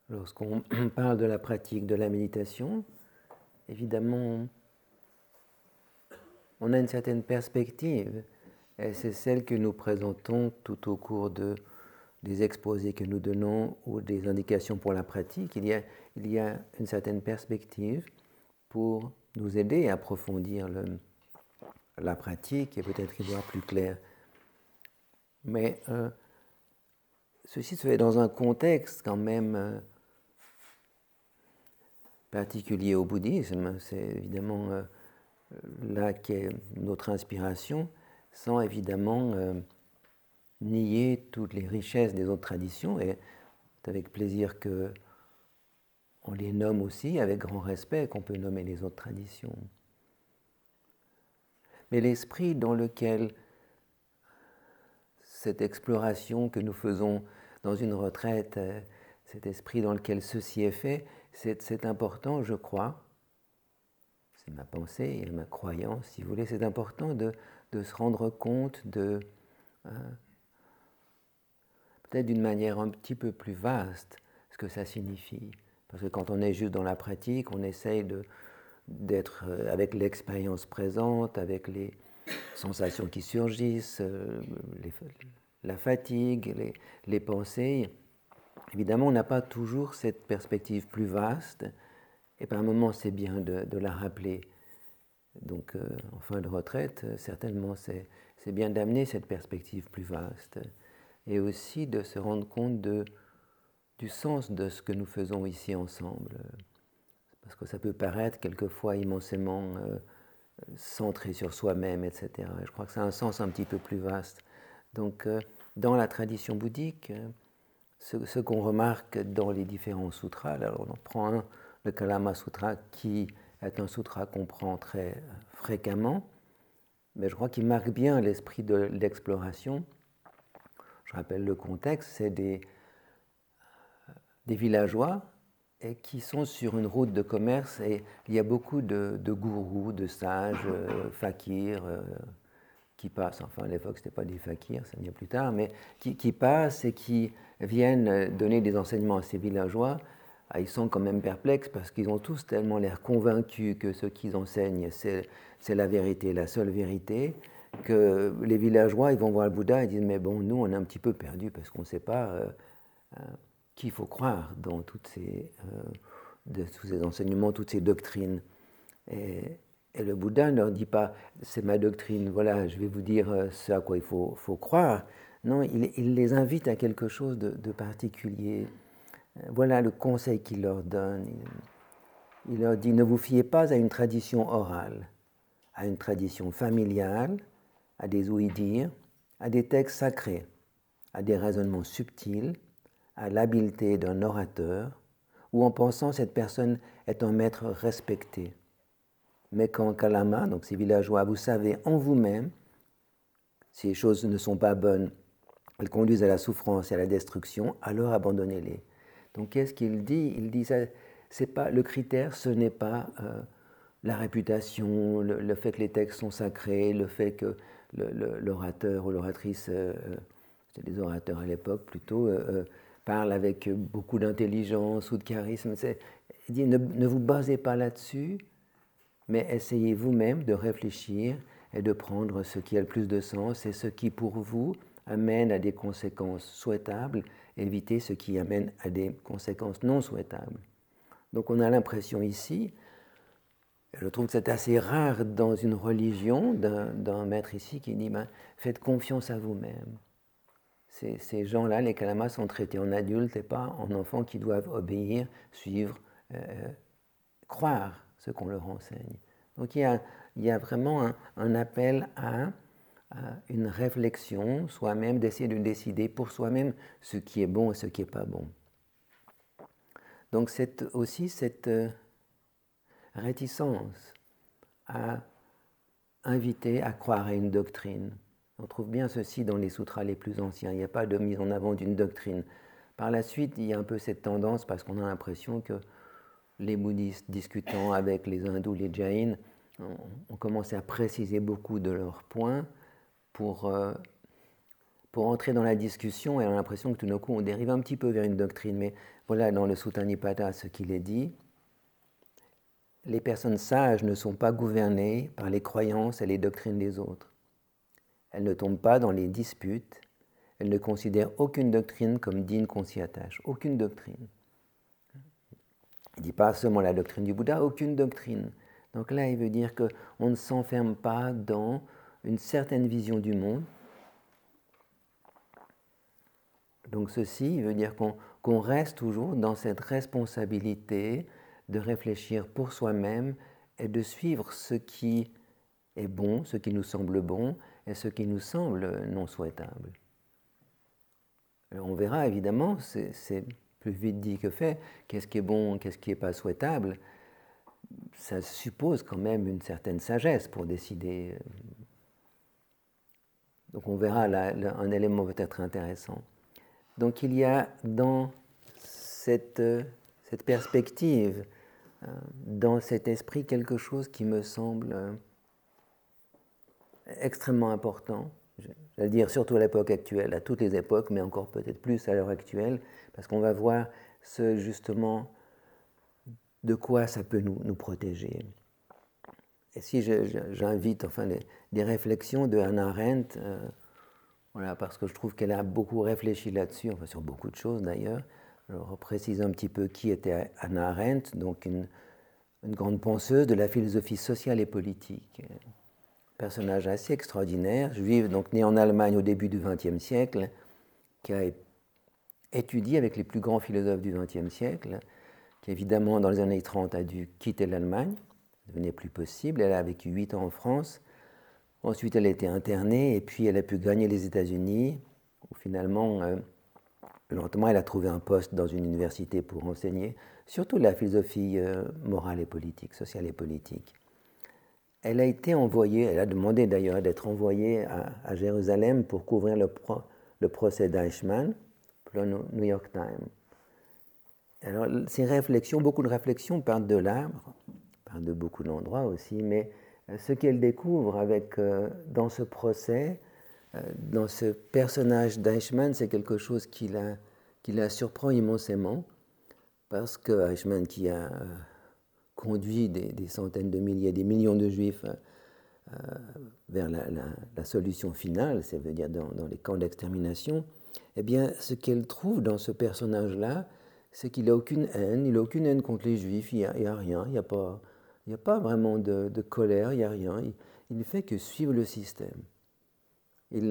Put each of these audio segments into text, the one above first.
Lorsqu'on parle de la pratique de la méditation, évidemment, on a une certaine perspective, et c'est celle que nous présentons tout au cours des exposés que nous donnons ou des indications pour la pratique. Il y a une certaine perspective pour nous aider à approfondir la pratique et peut-être y voir plus clair. Mais ceci se fait dans un contexte quand même particulier au bouddhisme. C'est évidemment là qu'est notre inspiration, sans évidemment nier toutes les richesses des autres traditions. Et c'est avec plaisir que on les nomme aussi, avec grand respect, qu'on peut nommer les autres traditions. Mais l'esprit dans lequel cette exploration que nous faisons dans une retraite, cet esprit dans lequel ceci est fait, c'est important, je crois, c'est ma pensée et ma croyance, si vous voulez, c'est important de se rendre compte de, peut-être d'une manière un petit peu plus vaste, ce que ça signifie. Parce que quand on est juste dans la pratique, on essaye d'être avec l'expérience présente, avec les sensations qui surgissent, la fatigue, les pensées. Évidemment, on n'a pas toujours cette perspective plus vaste, et par un moment, c'est bien de la rappeler. Donc, en fin de retraite, certainement, c'est bien d'amener cette perspective plus vaste, et aussi de se rendre compte du sens de ce que nous faisons ici ensemble. Parce que ça peut paraître quelquefois immensément centré sur soi-même, etc. Je crois que ça a un sens un petit peu plus vaste. Donc, dans la tradition bouddhique, ce qu'on remarque dans les différents sutras, alors on en prend un, le Kalama Sutra, qui est un sutra qu'on prend très fréquemment, mais je crois qu'il marque bien l'esprit de l'exploration. Je rappelle le contexte, c'est des villageois et qui sont sur une route de commerce, et il y a beaucoup de gourous, de sages, fakirs, qui passent, enfin à l'époque ce n'était pas des fakirs, ça vient plus tard, mais qui passent et qui viennent donner des enseignements à ces villageois. Ah, ils sont quand même perplexes parce qu'ils ont tous tellement l'air convaincus que ce qu'ils enseignent c'est la vérité, la seule vérité, que les villageois ils vont voir le Bouddha et disent mais bon, nous on est un petit peu perdus parce qu'on ne sait pas qui il faut croire dans tous ces enseignements, toutes ces doctrines. Et le Bouddha ne leur dit pas c'est ma doctrine, voilà, je vais vous dire ce à quoi il faut croire. Non, il les invite à quelque chose de particulier. Voilà le conseil qu'il leur donne. Il leur dit ne vous fiez pas à une tradition orale, à une tradition familiale, à des ouï-dire, à des textes sacrés, à des raisonnements subtils, à l'habileté d'un orateur, ou en pensant cette personne est un maître respecté. Mais quand Kalama, donc ces villageois, vous savez en vous-même, si les choses ne sont pas bonnes, elles conduisent à la souffrance et à la destruction, alors abandonnez-les. Donc qu'est-ce qu'il dit? Il dit ça, c'est pas le critère, ce n'est pas la réputation, le fait que les textes sont sacrés, le fait que l'orateur ou l'oratrice, c'était des orateurs à l'époque plutôt, parle avec beaucoup d'intelligence ou de charisme. Il dit ne vous basez pas là-dessus, mais essayez vous-même de réfléchir et de prendre ce qui a le plus de sens et ce qui pour vous amène à des conséquences souhaitables, évitez ce qui amène à des conséquences non souhaitables. Donc on a l'impression ici, je trouve que c'est assez rare dans une religion d'un maître ici qui dit faites confiance à vous-même. Ces gens-là, les kalamas, sont traités en adultes et pas en enfants qui doivent obéir, suivre, croire ce qu'on leur enseigne. Donc il y a vraiment un appel à une réflexion soi-même, d'essayer de décider pour soi-même ce qui est bon et ce qui n'est pas bon. Donc c'est aussi cette réticence à inviter à croire à une doctrine. On trouve bien ceci dans les sutras les plus anciens. Il n'y a pas de mise en avant d'une doctrine. Par la suite, il y a un peu cette tendance parce qu'on a l'impression que les bouddhistes discutant avec les hindous, les jains, ont commencé à préciser beaucoup de leurs points pour entrer dans la discussion, et on a l'impression que tout d'un coup on dérive un petit peu vers une doctrine, mais Voilà dans le Sutta Nipata ce qu'il est dit. Les personnes sages ne sont pas gouvernées par les croyances et les doctrines des autres. Elles ne tombent pas dans les disputes. Elles ne considèrent aucune doctrine comme digne qu'on s'y attache. Aucune doctrine. Il ne dit pas seulement la doctrine du Bouddha, aucune doctrine. Donc là, il veut dire qu'on ne s'enferme pas dans une certaine vision du monde. Donc ceci veut dire qu'on reste toujours dans cette responsabilité de réfléchir pour soi-même et de suivre ce qui est bon, ce qui nous semble bon et ce qui nous semble non souhaitable. Alors on verra évidemment, c'est plus vite dit que fait, qu'est-ce qui est bon, qu'est-ce qui n'est pas souhaitable. Ça suppose quand même une certaine sagesse pour décider. Donc on verra là un élément peut-être intéressant. Donc il y a dans cette perspective, dans cet esprit, quelque chose qui me semble extrêmement important. J'allais dire surtout à l'époque actuelle, à toutes les époques, mais encore peut-être plus à l'heure actuelle, parce qu'on va voir justement de quoi ça peut nous protéger. Et si j'invite des réflexions de Hannah Arendt, voilà, parce que je trouve qu'elle a beaucoup réfléchi là-dessus, enfin sur beaucoup de choses d'ailleurs. Alors, précise un petit peu qui était Hannah Arendt, donc une grande penseuse de la philosophie sociale et politique. Personnage assez extraordinaire, juive, donc née en Allemagne au début du XXe siècle, qui a étudié avec les plus grands philosophes du XXe siècle, qui évidemment dans les années 30 a dû quitter l'Allemagne, ça devenait plus possible, elle a vécu 8 ans en France, ensuite elle a été internée et puis elle a pu gagner les États-Unis, où finalement, lentement, elle a trouvé un poste dans une université pour enseigner, surtout la philosophie morale et politique, sociale et politique. Elle a été envoyée, elle a demandé d'ailleurs d'être envoyée à Jérusalem pour couvrir le procès d'Eichmann pour le New York Times. Alors, ces réflexions, beaucoup de réflexions partent de là, partent de beaucoup d'endroits aussi, mais ce qu'elle découvre dans ce procès, dans ce personnage d'Eichmann, c'est quelque chose qui la surprend immensément, parce que Eichmann, qui a conduit des centaines de milliers, des millions de juifs vers la solution finale, ça veut dire dans les camps d'extermination, eh bien, ce qu'elle trouve dans ce personnage-là, c'est qu'il n'a aucune haine contre les juifs, il n'y a rien, il n'y a pas vraiment de colère, il n'y a rien, il ne fait que suivre le système. Il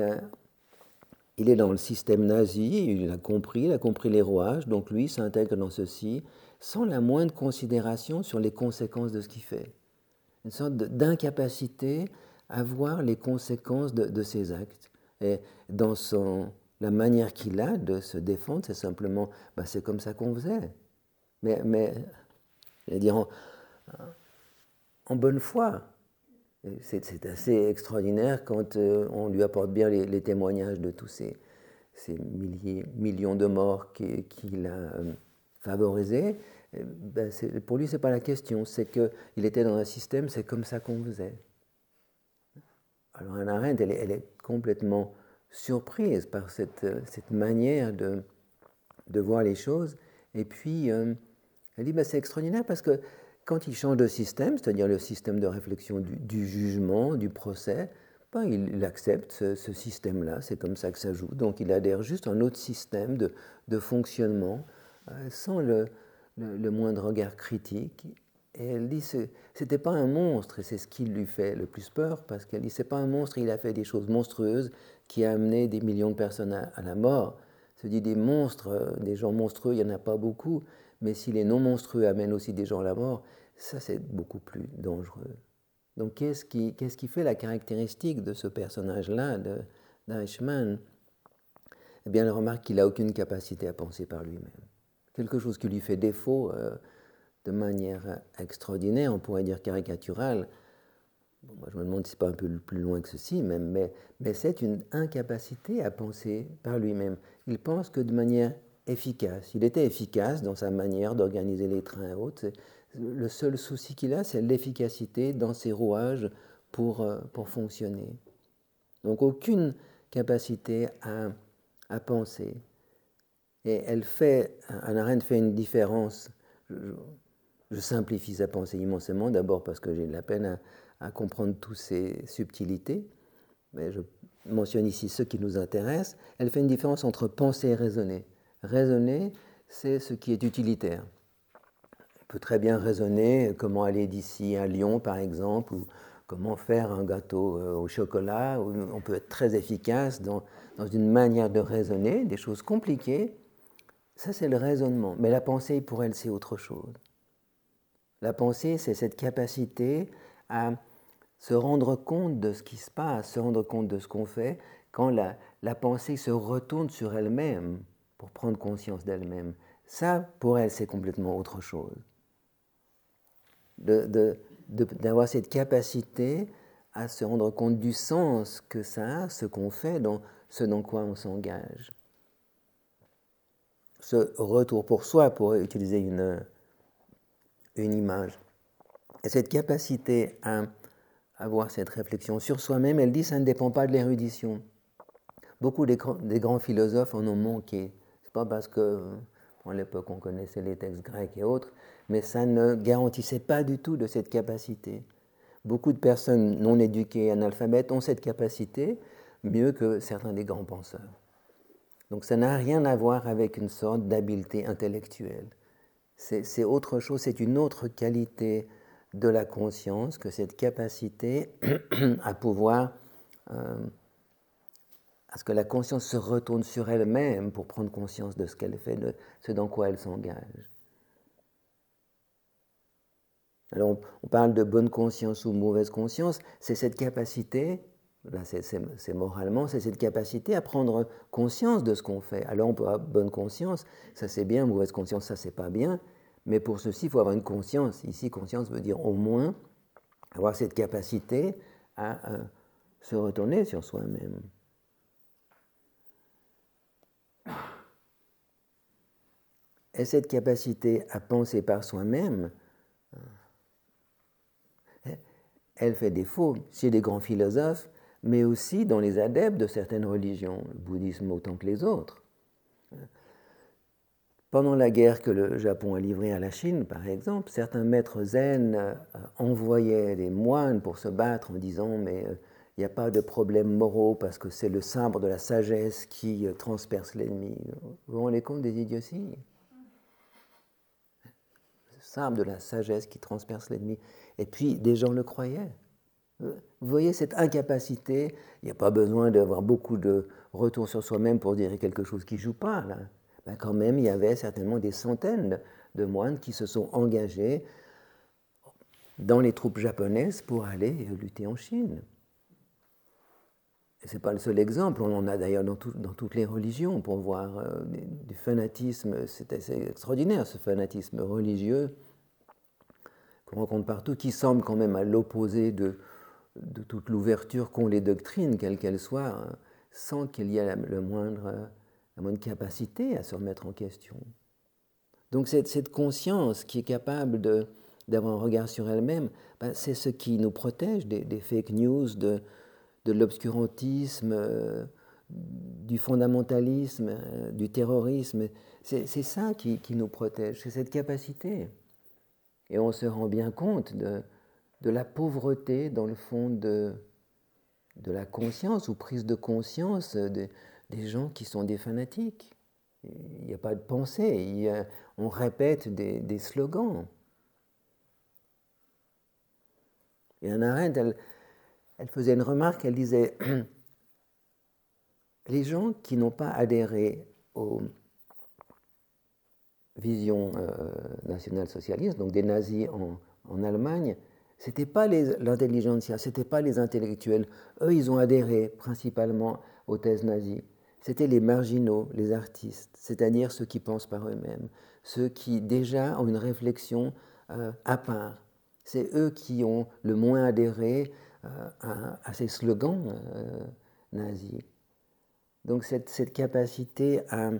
est dans le système nazi, il a compris les rouages, donc lui s'intègre dans ceci sans la moindre considération sur les conséquences de ce qu'il fait. Une sorte d'incapacité à voir les conséquences de ses actes. Et dans la manière qu'il a de se défendre, c'est simplement, c'est comme ça qu'on faisait. Mais je veux dire, en bonne foi. C'est assez extraordinaire quand on lui apporte bien les témoignages de tous ces millions de morts qu'il a favorisés. Pour lui, ce n'est pas la question, c'est qu'il était dans un système, c'est comme ça qu'on faisait. Alors Hannah Arendt, elle est complètement surprise par cette manière de voir les choses. Et puis, elle dit, c'est extraordinaire parce que quand il change de système, c'est-à-dire le système de réflexion du jugement, du procès, il accepte ce système-là, c'est comme ça que ça joue. Donc il adhère juste à un autre système de fonctionnement, sans le moindre regard critique. Et elle dit, c'était pas un monstre, et c'est ce qui lui fait le plus peur, parce qu'elle dit, c'est pas un monstre, il a fait des choses monstrueuses qui a amené des millions de personnes à la mort. Se dit des monstres, des gens monstrueux, il n'y en a pas beaucoup, mais si les non monstrueux amènent aussi des gens à la mort, ça c'est beaucoup plus dangereux. Donc qu'est-ce qui fait la caractéristique de ce personnage-là, d'Eichmann? Eh bien, elle remarque qu'il n'a aucune capacité à penser par lui-même. Quelque chose qui lui fait défaut de manière extraordinaire, on pourrait dire caricaturale. Bon, moi, je me demande si ce n'est pas un peu plus loin que ceci, même, mais c'est une incapacité à penser par lui-même. Il pense que de manière efficace. Il était efficace dans sa manière d'organiser les trains et autres. Le seul souci qu'il a, c'est l'efficacité dans ses rouages pour fonctionner. Donc aucune capacité à penser. Et Hannah Arendt fait une différence. Je simplifie sa pensée immensément, d'abord parce que j'ai de la peine à comprendre toutes ces subtilités, mais je mentionne ici ce qui nous intéresse. Elle fait une différence entre penser et raisonner. Raisonner, c'est ce qui est utilitaire. On peut très bien raisonner comment aller d'ici à Lyon, par exemple, ou comment faire un gâteau au chocolat. On peut être très efficace dans une manière de raisonner, des choses compliquées. Ça, c'est le raisonnement. Mais la pensée, pour elle, c'est autre chose. La pensée, c'est cette capacité à se rendre compte de ce qui se passe, se rendre compte de ce qu'on fait, quand la pensée se retourne sur elle-même pour prendre conscience d'elle-même. Ça, pour elle, c'est complètement autre chose. D'avoir cette capacité à se rendre compte du sens que ça a, ce qu'on fait, dans ce dans quoi on s'engage. Ce retour pour soi, pour utiliser une image. Et cette capacité à avoir cette réflexion sur soi-même, elle dit ça ne dépend pas de l'érudition. Beaucoup des grands philosophes en ont manqué. Ce n'est pas parce que, à l'époque, on connaissait les textes grecs et autres, mais ça ne garantissait pas du tout de cette capacité. Beaucoup de personnes non éduquées, analphabètes, ont cette capacité mieux que certains des grands penseurs. Donc ça n'a rien à voir avec une sorte d'habileté intellectuelle. C'est autre chose, c'est une autre qualité de la conscience que cette capacité à pouvoir, à ce que la conscience se retourne sur elle-même pour prendre conscience de ce qu'elle fait, de ce dans quoi elle s'engage. Alors on parle de bonne conscience ou mauvaise conscience, c'est cette capacité, là c'est moralement, c'est cette capacité à prendre conscience de ce qu'on fait. Alors on peut avoir bonne conscience, ça c'est bien, mauvaise conscience, ça c'est pas bien, mais pour ceci il faut avoir une conscience. Ici conscience veut dire au moins avoir cette capacité à se retourner sur soi-même. Et cette capacité à penser par soi-même, elle fait défaut chez les grands philosophes, mais aussi dans les adeptes de certaines religions, le bouddhisme autant que les autres. Pendant la guerre que le Japon a livrée à la Chine, par exemple, certains maîtres zen envoyaient des moines pour se battre en disant « mais il n'y a pas de problème moraux parce que c'est le sabre de la sagesse qui transperce l'ennemi ». Vous vous rendez compte des idioties ? Le sabre de la sagesse qui transperce l'ennemi. Et puis, des gens le croyaient. Vous voyez cette incapacité, il n'y a pas besoin d'avoir beaucoup de retour sur soi-même pour dire quelque chose qui ne joue pas. Là. Ben quand même, il y avait certainement des centaines de moines qui se sont engagés dans les troupes japonaises pour aller lutter en Chine. Et ce n'est pas le seul exemple, on en a d'ailleurs dans toutes les religions pour voir du fanatisme, c'est assez extraordinaire ce fanatisme religieux qu'on rencontre partout, qui semble quand même à l'opposé de toute l'ouverture qu'ont les doctrines, quelles qu'elles soient, sans qu'il y ait la moindre capacité à se remettre en question. Donc cette conscience qui est capable d'avoir un regard sur elle-même, ben, c'est ce qui nous protège des fake news, de l'obscurantisme, du fondamentalisme, du terrorisme. C'est ça qui nous protège, c'est cette capacité. Et on se rend bien compte de la pauvreté, dans le fond, de la conscience ou prise de conscience des gens qui sont des fanatiques. Il n'y a pas de pensée, on répète des slogans. Et Hannah Arendt, elle faisait une remarque, elle disait les gens qui n'ont pas adhéré aux visions nationales-socialistes, donc des nazis en Allemagne, ce n'était pas l'intelligentsia, ce n'était pas les intellectuels. Eux, ils ont adhéré principalement aux thèses nazies. C'était les marginaux, les artistes, c'est-à-dire ceux qui pensent par eux-mêmes, ceux qui déjà ont une réflexion à part. C'est eux qui ont le moins adhéré à ces slogans nazis. Donc cette capacité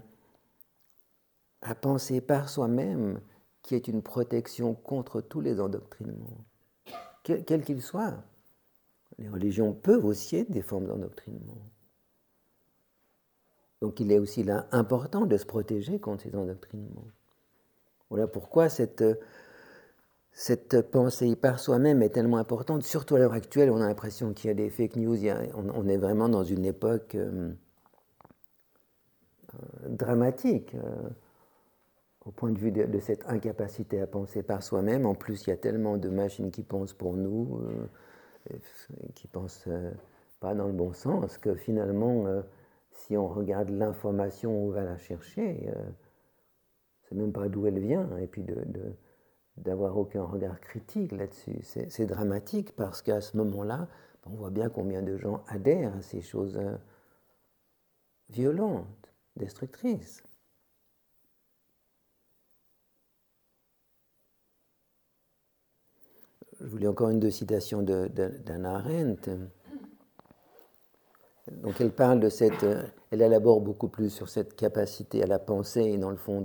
à penser par soi-même, qui est une protection contre tous les endoctrinements, quels qu'ils soient. Les religions peuvent aussi être des formes d'endoctrinement. Donc il est aussi là important de se protéger contre ces endoctrinements. Voilà pourquoi cette pensée par soi-même est tellement importante, surtout à l'heure actuelle. On a l'impression qu'il y a des fake news, on est vraiment dans une époque dramatique au point de vue de cette incapacité à penser par soi-même. En plus, il y a tellement de machines qui pensent pour nous, qui pensent pas dans le bon sens, que finalement, si on regarde l'information, on va la chercher, on ne sait même pas d'où elle vient, et puis d'avoir aucun regard critique là-dessus. C'est dramatique parce qu'à ce moment-là, on voit bien combien de gens adhèrent à ces choses violentes, destructrices. Je voulais encore une citations d'Hannah Arendt. Donc elle parle de cette, elle élabore beaucoup plus sur cette capacité à la pensée et dans le fond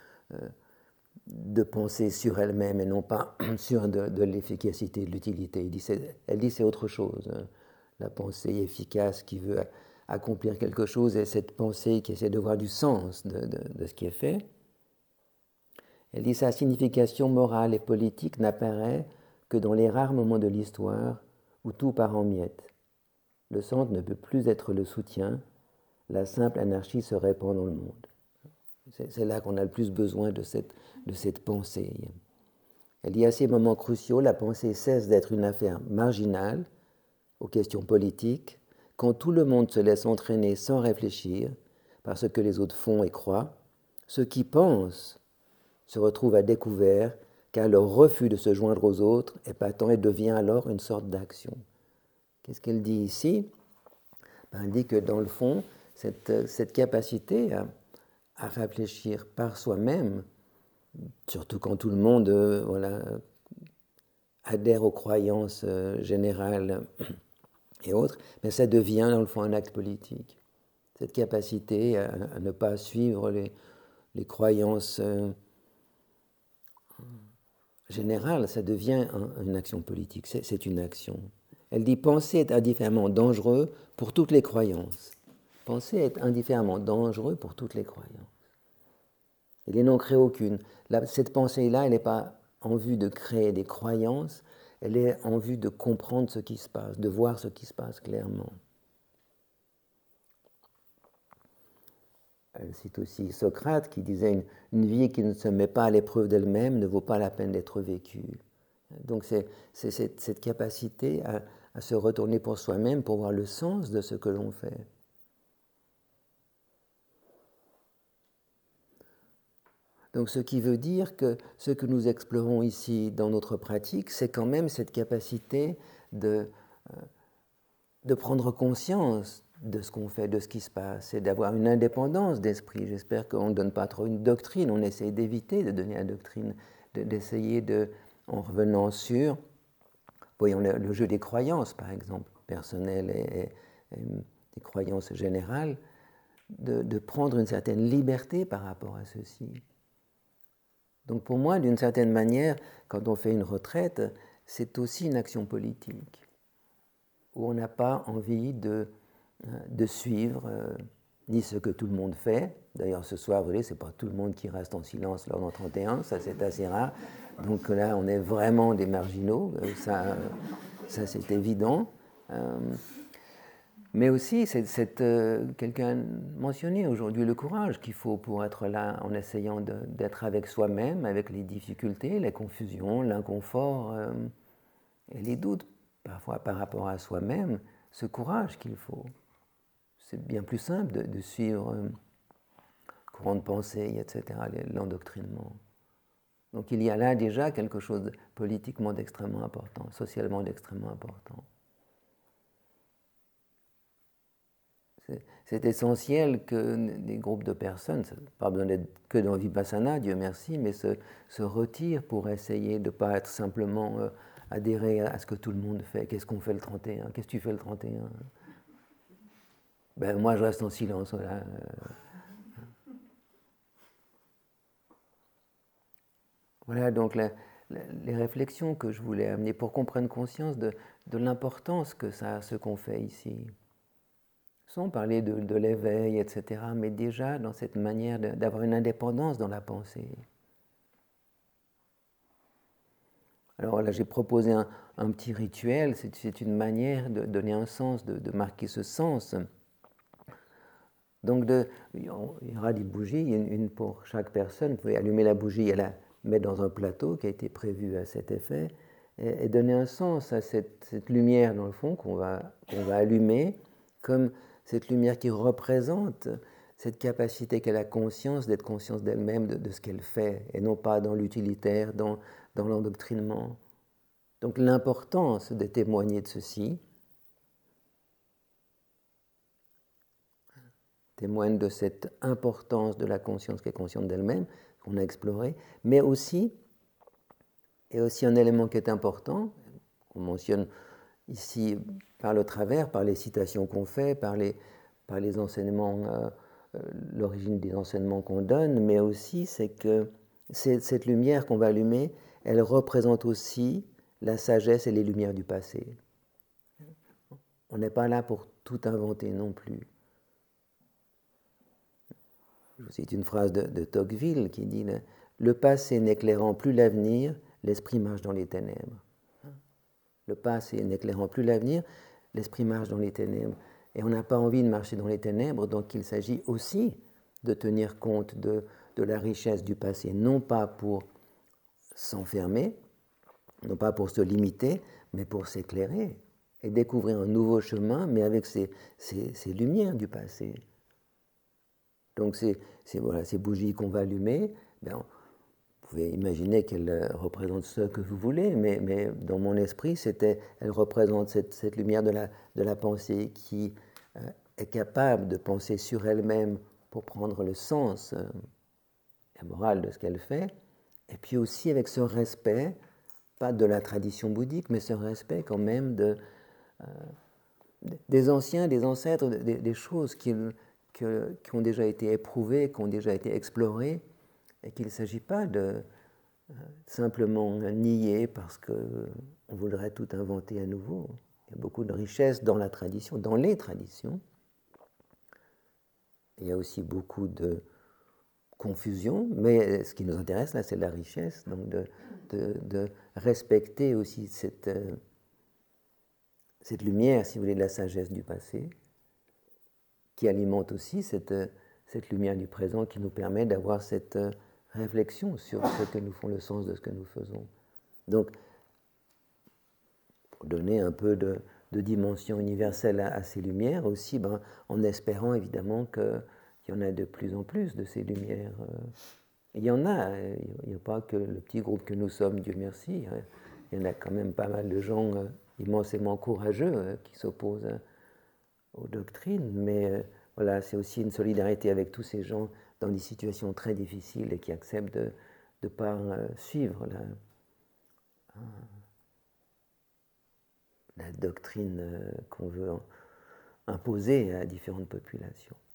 de penser sur elle-même et non pas sur de l'efficacité, de l'utilité. Elle dit c'est autre chose. La pensée efficace qui veut accomplir quelque chose et cette pensée qui essaie de voir du sens de ce qui est fait. Elle dit sa signification morale et politique n'apparaît que dans les rares moments de l'histoire où tout part en miettes. Le centre ne peut plus être le soutien, la simple anarchie se répand dans le monde. C'est là qu'on a le plus besoin de cette pensée. Elle dit à ces moments cruciaux, la pensée cesse d'être une affaire marginale aux questions politiques, quand tout le monde se laisse entraîner sans réfléchir par ce que les autres font et croient. Ceux qui pensent se retrouvent à découvert car leur refus de se joindre aux autres est patent et devient alors une sorte d'action. Qu'est-ce qu'elle dit ici? Elle dit que dans le fond, cette capacité à réfléchir par soi-même, surtout quand tout le monde adhère aux croyances générales et autres, mais ça devient dans le fond un acte politique. Cette capacité à ne pas suivre les croyances générales, ça devient une action politique, c'est une action. Elle dit penser est indifféremment dangereux pour toutes les croyances. Penser est indifféremment dangereux pour toutes les croyances. Il n'en crée aucune. Cette pensée-là, elle n'est pas en vue de créer des croyances, elle est en vue de comprendre ce qui se passe, de voir ce qui se passe clairement. Elle cite aussi Socrate qui disait une vie qui ne se met pas à l'épreuve d'elle-même ne vaut pas la peine d'être vécue. Donc c'est cette capacité à se retourner pour soi-même pour voir le sens de ce que l'on fait. Donc ce qui veut dire que ce que nous explorons ici dans notre pratique, c'est quand même cette capacité de prendre conscience de ce qu'on fait, de ce qui se passe, et d'avoir une indépendance d'esprit. J'espère qu'on ne donne pas trop une doctrine, on essaie d'éviter de donner la doctrine, d'essayer en revenant sur, voyons le jeu des croyances par exemple, personnelles et des croyances générales, de prendre une certaine liberté par rapport à ceci. Donc pour moi, d'une certaine manière, quand on fait une retraite, c'est aussi une action politique, où on n'a pas envie de suivre ni ce que tout le monde fait. D'ailleurs, ce soir, vous voyez, ce n'est pas tout le monde qui reste en silence lors d'un 31, ça c'est assez rare. Donc là, on est vraiment des marginaux, ça c'est évident. Mais aussi, quelqu'un mentionnait aujourd'hui le courage qu'il faut pour être là en essayant d'être avec soi-même, avec les difficultés, les confusions, l'inconfort et les doutes, parfois par rapport à soi-même, ce courage qu'il faut. C'est bien plus simple de suivre courant de pensée, etc., l'endoctrinement. Donc il y a là déjà quelque chose de politiquement d'extrêmement important, socialement d'extrêmement important. C'est essentiel que des groupes de personnes, pas besoin d'être que dans Vipassana, Dieu merci, mais se retirent pour essayer de ne pas être simplement adhérer à ce que tout le monde fait. Qu'est-ce qu'on fait le 31 ? Qu'est-ce que tu fais le 31 ? Ben, moi, je reste en silence. Voilà. Voilà donc les réflexions que je voulais amener pour qu'on prenne conscience de l'importance que ça a ce qu'on fait ici. sans parler de l'éveil, etc., mais déjà dans cette manière d'avoir une indépendance dans la pensée. Alors là, j'ai proposé un petit rituel, c'est une manière de donner un sens, de marquer ce sens. Donc il y aura des bougies, une pour chaque personne. Vous pouvez allumer la bougie et la mettre dans un plateau qui a été prévu à cet effet, et donner un sens à cette lumière, dans le fond, qu'on va allumer, comme cette lumière qui représente cette capacité qu'a la conscience d'être conscience d'elle-même, de ce qu'elle fait, et non pas dans l'utilitaire, dans l'endoctrinement. Donc l'importance de témoigner de ceci, témoigne de cette importance de la conscience qui est consciente d'elle-même, qu'on a exploré, mais aussi, et aussi un élément qui est important, qu'on mentionne ici par le travers, par les citations qu'on fait, par les enseignements, l'origine des enseignements qu'on donne, mais aussi c'est que cette lumière qu'on va allumer, elle représente aussi la sagesse et les lumières du passé. On n'est pas là pour tout inventer non plus. Je vous cite une phrase de Tocqueville qui dit « Le passé n'éclairant plus l'avenir, l'esprit marche dans les ténèbres. » Le passé n'éclairant plus l'avenir, l'esprit marche dans les ténèbres. Et on n'a pas envie de marcher dans les ténèbres, donc il s'agit aussi de tenir compte de la richesse du passé, non pas pour s'enfermer, non pas pour se limiter, mais pour s'éclairer et découvrir un nouveau chemin, mais avec ces lumières du passé. Donc ces bougies qu'on va allumer, vous pouvez imaginer qu'elles représentent ce que vous voulez, mais dans mon esprit, elles représentent cette lumière de la pensée qui est capable de penser sur elle-même pour prendre le sens la morale de ce qu'elle fait, et puis aussi avec ce respect, pas de la tradition bouddhique, mais ce respect quand même des anciens, des ancêtres, des choses qui ont déjà été éprouvées, qui ont déjà été explorées, et qu'il ne s'agit pas de simplement nier parce qu'on voudrait tout inventer à nouveau. Il y a beaucoup de richesse dans la tradition, dans les traditions. Il y a aussi beaucoup de confusion, mais ce qui nous intéresse là, c'est la richesse, donc de respecter aussi cette lumière, si vous voulez, de la sagesse du passé, qui alimente aussi cette lumière du présent, qui nous permet d'avoir cette réflexion sur ce que nous font, le sens de ce que nous faisons. Donc, pour donner un peu de dimension universelle à ces lumières aussi, en espérant évidemment qu'il y en a de plus en plus de ces lumières. Il y en a, il n'y a pas que le petit groupe que nous sommes, Dieu merci. Il y en a quand même pas mal de gens immensément courageux qui s'opposent aux doctrines, mais voilà, c'est aussi une solidarité avec tous ces gens dans des situations très difficiles et qui acceptent de ne pas suivre la doctrine qu'on veut imposer à différentes populations.